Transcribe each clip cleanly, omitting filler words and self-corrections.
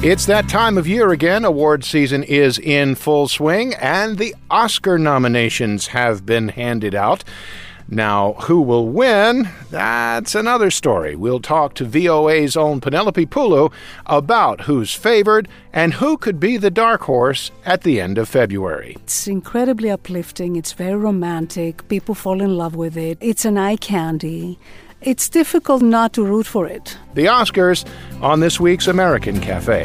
It's that time of year again. Award season is in full swing, and the Oscar nominations have been handed out. Now, who will win? That's another story. We'll talk to VOA's own Penelope Pulu about who's favored and who could be the dark horse at the end of February. It's incredibly uplifting. It's very romantic. People fall in love with it. It's an eye candy. It's difficult not to root for it. The Oscars on this week's American Cafe.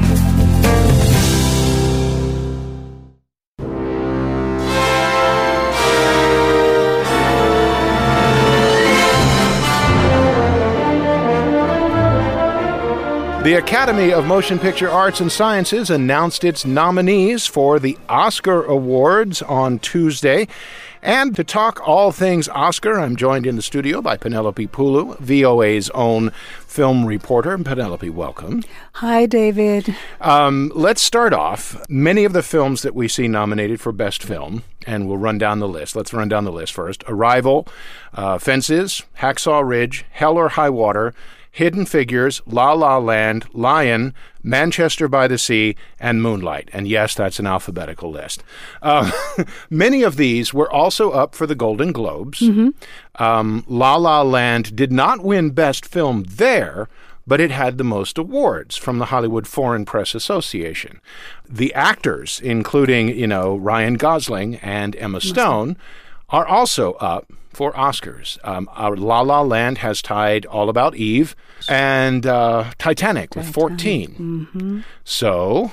The Academy of Motion Picture Arts and Sciences announced its nominees for the Oscar Awards on Tuesday. And to talk all things Oscar, I'm joined in the studio by Penelope Pulu, VOA's own film reporter. Penelope, welcome. Hi, David. Let's start off. Many of the films that we see nominated for Best Film, and we'll run down the list. Let's run down the list first. Arrival, Fences, Hacksaw Ridge, Hell or High Water, Hidden Figures, La La Land, Lion, Manchester by the Sea, and Moonlight. And yes, that's an alphabetical list. Many of these were also up for the Golden Globes. La La Land did not win Best Film there, but it had the most awards from the Hollywood Foreign Press Association. The actors, including, Ryan Gosling and Emma Stone, are also up for Oscars. La La Land has tied All About Eve and Titanic with 14. So,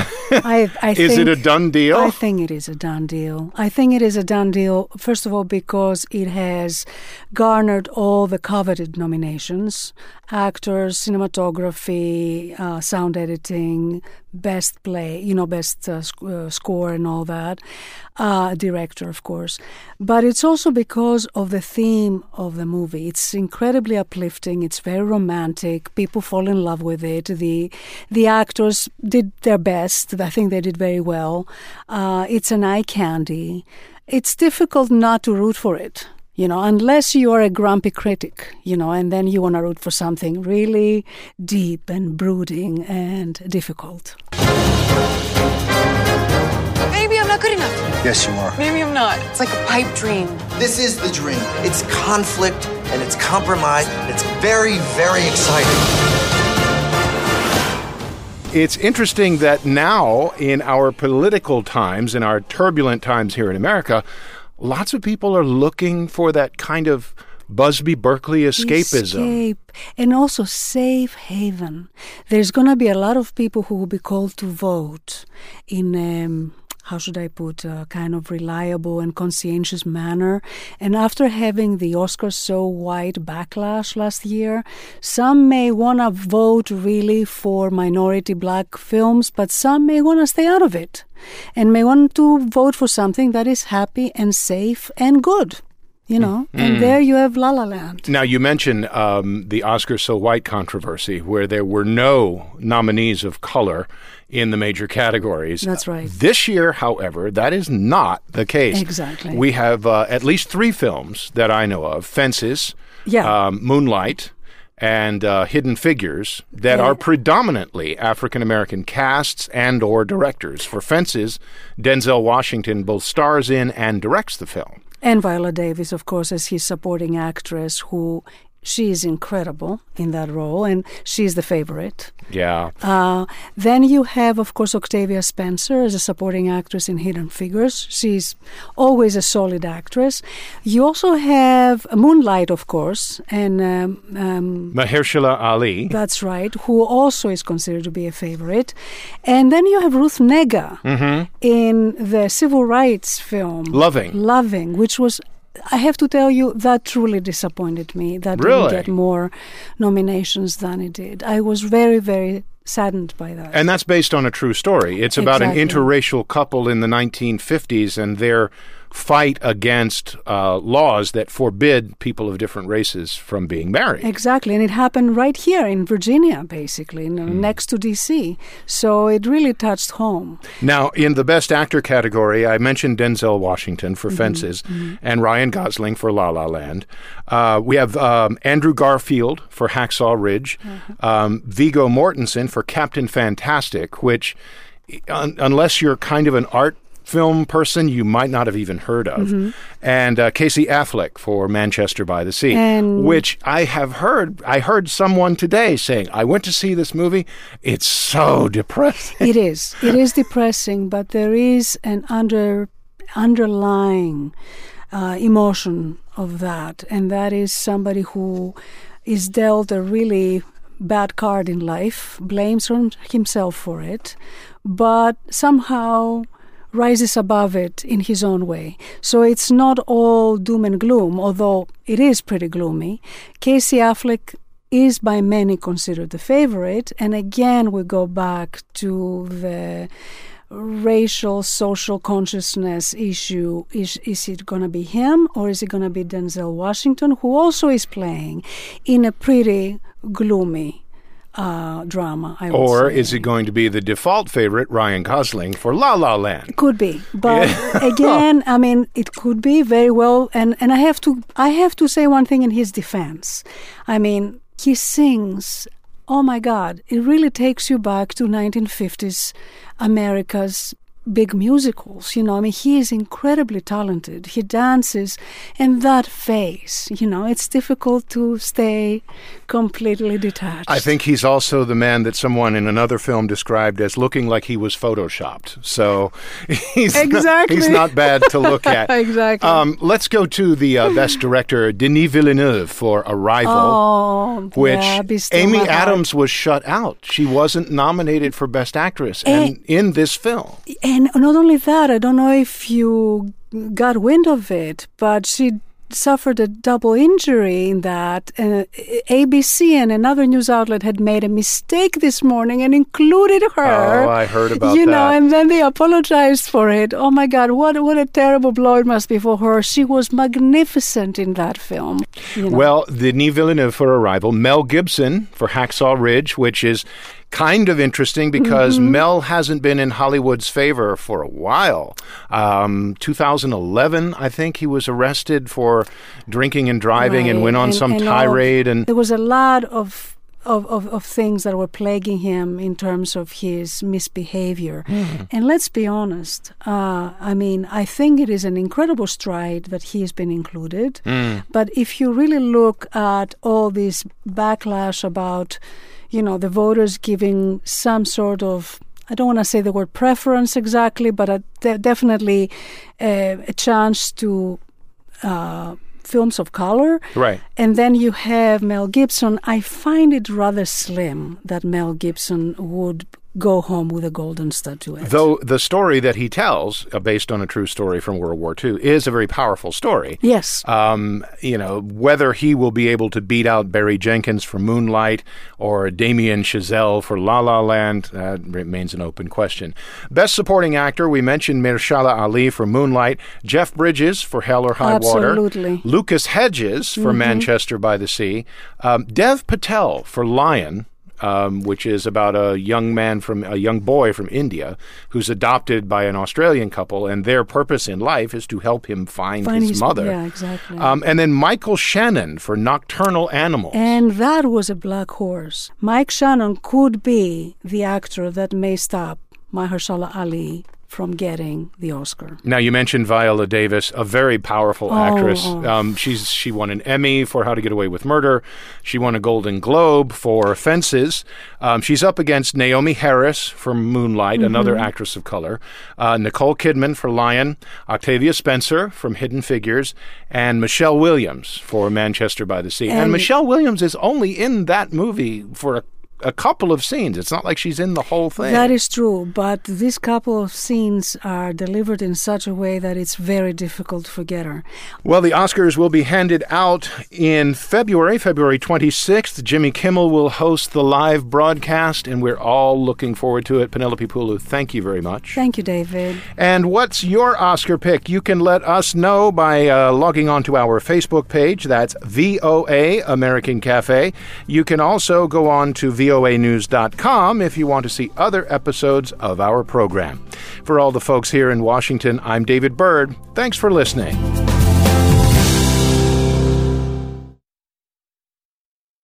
is it a done deal? I think it is a done deal. I think it is a done deal, first of all, because it has garnered all the coveted nominations: actors, cinematography, sound editing, best play, best score and all that, director, of course. But it's also because of the theme of the movie. It's incredibly uplifting. It's very romantic. People fall in love with it. The actors did their best. I think they did very well. It's an eye candy. It's difficult not to root for it. Unless you are a grumpy critic, and then you want to root for something really deep and brooding and difficult. Maybe I'm not good enough. Yes, you are. Maybe I'm not. It's like a pipe dream. This is the dream. It's conflict, and it's compromise, and it's very, very exciting. It's interesting that now, in our political times, in our turbulent times here in America, lots of people are looking for that kind of Busby Berkeley escapism. Escape, and also safe haven. There's going to be a lot of people who will be called to vote in how should I put, a kind of reliable and conscientious manner. And after having the Oscars so wide backlash last year, some may want to vote really for minority black films, but some may want to stay out of it and may want to vote for something that is happy and safe and good. And there you have La La Land. Now, you mentioned the Oscars So White controversy, where there were no nominees of color in the major categories. That's right. This year, however, that is not the case. Exactly. We have at least 3 films that I know of: Fences, Moonlight, and Hidden Figures, that are predominantly African-American casts and or directors. For Fences, Denzel Washington both stars in and directs the film. And Viola Davis, of course, as his supporting actress, who she is incredible in that role, and she's the favorite. Yeah. Then you have, of course, Octavia Spencer as a supporting actress in Hidden Figures. She's always a solid actress. You also have Moonlight, of course, and Mahershala Ali. That's right, who also is considered to be a favorite. And then you have Ruth Negga in the civil rights film Loving, which was, I have to tell you, that truly disappointed me. That didn't get more nominations than it did. I was very, very saddened by that. And that's based on a true story. It's about an interracial couple in the 1950s and their fight against laws that forbid people of different races from being married. Exactly, and it happened right here in Virginia, basically, next to D.C., so it really touched home. Now, in the Best Actor category, I mentioned Denzel Washington for Fences and Ryan Gosling for La La Land. We have Andrew Garfield for Hacksaw Ridge, Viggo Mortensen for Captain Fantastic, which, unless you're kind of an art film person, you might not have even heard of. And Casey Affleck for Manchester by the Sea, which I heard someone today saying, I went to see this movie. It's so depressing. It is. It is depressing, but there is an underlying emotion of that, and that is somebody who is dealt a really bad card in life, blames himself for it, but somehow rises above it in his own way. So it's not all doom and gloom, although it is pretty gloomy. Casey Affleck is by many considered the favorite, and again we go back to the racial, social consciousness issue. Is it going to be him, or is it going to be Denzel Washington, who also is playing in a pretty gloomy drama, I would or say. is it going to be the default favorite, Ryan Gosling, for La La Land? Could be, but again, I mean, it could be very well. And I have to say one thing in his defense. I mean, he sings. Oh my God! It really takes you back to 1950s America's big musicals. You know, I mean, he is incredibly talented. He dances, and that face, you know, it's difficult to stay completely detached. I think he's also the man that someone in another film described as looking like he was photoshopped. So he's not bad to look at. Exactly. Let's go to the Best Director, Denis Villeneuve, for Arrival, which Amy Adams was shut out. She wasn't nominated for Best Actress in this film. And not only that, I don't know if you got wind of it, but she suffered a double injury in that. ABC and another news outlet had made a mistake this morning and included her. Oh, I heard about that. You know, and then they apologized for it. Oh my God, what a terrible blow it must be for her. She was magnificent in that film. You know. Well, Denis Villeneuve for Arrival, Mel Gibson for Hacksaw Ridge, which is kind of interesting because Mel hasn't been in Hollywood's favor for a while. 2011, I think, he was arrested for drinking and driving and went on some tirade. And there was a lot of things that were plaguing him in terms of his misbehavior. And let's be honest, I mean, I think it is an incredible stride that he has been included. But if you really look at all this backlash about, you know, the voters giving some sort of, I don't want to say the word preference exactly, but definitely a chance to films of color. Right. And then you have Mel Gibson. I find it rather slim that Mel Gibson would go home with a golden statuette. Though the story that he tells, based on a true story from World War II, is a very powerful story. Yes. You know, whether he will be able to beat out Barry Jenkins for Moonlight or Damien Chazelle for La La Land remains an open question. Best Supporting Actor, we mentioned Mahershala Ali for Moonlight, Jeff Bridges for Hell or High Water, Absolutely. Lucas Hedges for Manchester by the Sea, Dev Patel for Lion, which is about a young boy from India who's adopted by an Australian couple, and their purpose in life is to help him find his mother. Yeah, exactly. And then Michael Shannon for Nocturnal Animals. And that was a black horse. Mike Shannon could be the actor that may stop Mahershala Ali from getting the Oscar. Now, you mentioned Viola Davis, a very powerful actress. She won an Emmy for How to Get Away with Murder. She won a Golden Globe for Fences. She's up against Naomi Harris for Moonlight, another actress of color, Nicole Kidman for Lion, Octavia Spencer from Hidden Figures, and Michelle Williams for Manchester by the Sea. And Michelle Williams is only in that movie for a couple of scenes. It's not like she's in the whole thing. That is true, but these couple of scenes are delivered in such a way that it's very difficult to forget her. Well, the Oscars will be handed out in February 26th. Jimmy Kimmel will host the live broadcast, and we're all looking forward to it. Penelope Pulu, thank you very much. Thank you, David. And what's your Oscar pick? You can let us know by logging onto our Facebook page. That's VOA American Cafe. You can also go on to voanews.com if you want to see other episodes of our program. For all the folks here in Washington, I'm David Byrd. Thanks for listening.